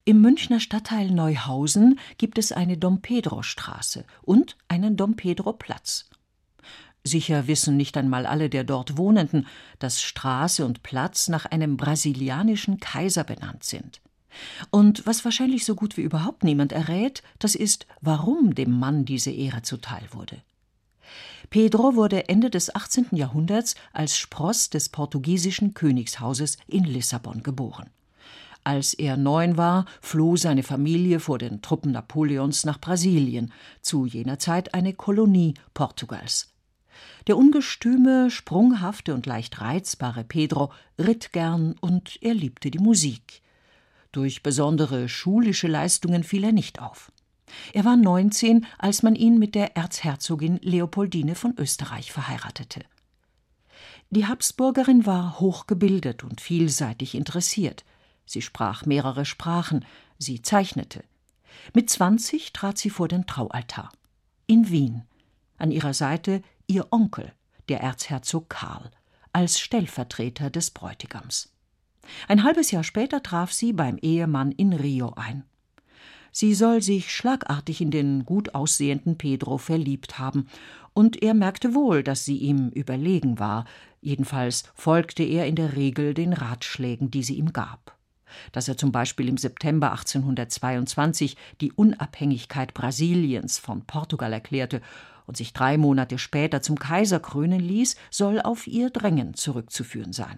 Im Münchner Stadtteil Neuhausen gibt es eine Dom-Pedro-Straße und einen Dom-Pedro-Platz. Sicher wissen nicht einmal alle der dort Wohnenden, dass Straße und Platz nach einem brasilianischen Kaiser benannt sind. Und was wahrscheinlich so gut wie überhaupt niemand errät, das ist, warum dem Mann diese Ehre zuteil wurde. Pedro wurde Ende des 18. Jahrhunderts als Spross des portugiesischen Königshauses in Lissabon geboren. Als er 9 war, floh seine Familie vor den Truppen Napoleons nach Brasilien, zu jener Zeit eine Kolonie Portugals. Der ungestüme, sprunghafte und leicht reizbare Pedro ritt gern und er liebte die Musik. Durch besondere schulische Leistungen fiel er nicht auf. Er war 19, als man ihn mit der Erzherzogin Leopoldine von Österreich verheiratete. Die Habsburgerin war hochgebildet und vielseitig interessiert. Sie sprach mehrere Sprachen, sie zeichnete. Mit 20 trat sie vor den Traualtar. In Wien. An ihrer Seite ihr Onkel, der Erzherzog Karl, als Stellvertreter des Bräutigams. Ein halbes Jahr später traf sie beim Ehemann in Rio ein. Sie soll sich schlagartig in den gut aussehenden Pedro verliebt haben, und er merkte wohl, dass sie ihm überlegen war. Jedenfalls folgte er in der Regel den Ratschlägen, die sie ihm gab. Dass er zum Beispiel im September 1822 die Unabhängigkeit Brasiliens von Portugal erklärte und sich 3 Monate später zum Kaiser krönen ließ, soll auf ihr Drängen zurückzuführen sein.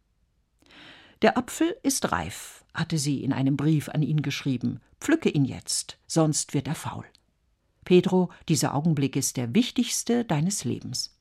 »Der Apfel ist reif«, hatte sie in einem Brief an ihn geschrieben. »Pflücke ihn jetzt, sonst wird er faul. Pedro, dieser Augenblick ist der wichtigste deines Lebens.«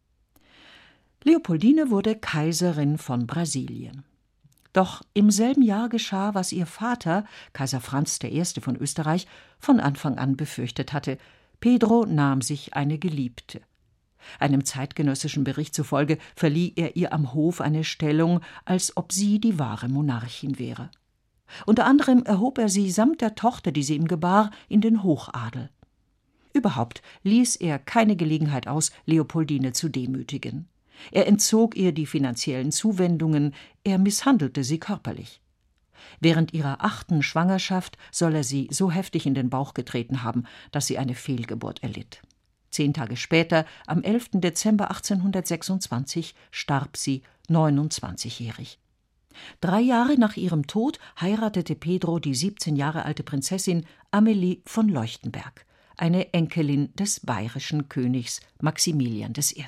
Leopoldine wurde Kaiserin von Brasilien. Doch im selben Jahr geschah, was ihr Vater, Kaiser Franz I. von Österreich, von Anfang an befürchtet hatte. Pedro nahm sich eine Geliebte. Einem zeitgenössischen Bericht zufolge verlieh er ihr am Hof eine Stellung, als ob sie die wahre Monarchin wäre. Unter anderem erhob er sie samt der Tochter, die sie ihm gebar, in den Hochadel. Überhaupt ließ er keine Gelegenheit aus, Leopoldine zu demütigen. Er entzog ihr die finanziellen Zuwendungen, er misshandelte sie körperlich. Während ihrer 8. Schwangerschaft soll er sie so heftig in den Bauch getreten haben, dass sie eine Fehlgeburt erlitt. 10 Tage später, am 11. Dezember 1826, starb sie, 29-jährig. 3 Jahre nach ihrem Tod heiratete Pedro die 17 Jahre alte Prinzessin Amelie von Leuchtenberg, eine Enkelin des bayerischen Königs Maximilian I.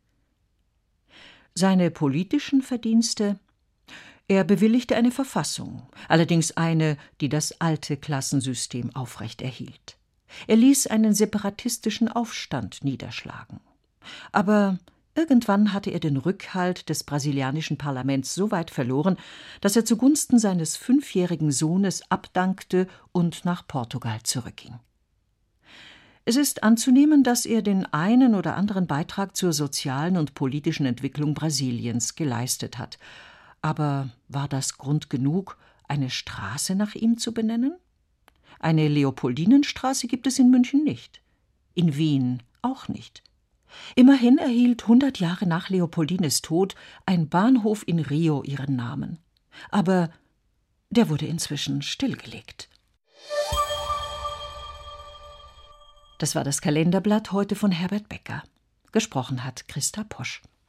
Seine politischen Verdienste? Er bewilligte eine Verfassung, allerdings eine, die das alte Klassensystem aufrechterhielt. Er ließ einen separatistischen Aufstand niederschlagen. Aber irgendwann hatte er den Rückhalt des brasilianischen Parlaments so weit verloren, dass er zugunsten seines 5-jährigen Sohnes abdankte und nach Portugal zurückging. Es ist anzunehmen, dass er den einen oder anderen Beitrag zur sozialen und politischen Entwicklung Brasiliens geleistet hat. Aber war das Grund genug, eine Straße nach ihm zu benennen? Eine Leopoldinenstraße gibt es in München nicht. In Wien auch nicht. Immerhin erhielt 100 Jahre nach Leopoldines Tod ein Bahnhof in Rio ihren Namen. Aber der wurde inzwischen stillgelegt. Das war das Kalenderblatt heute von Herbert Becker. Gesprochen hat Christa Posch.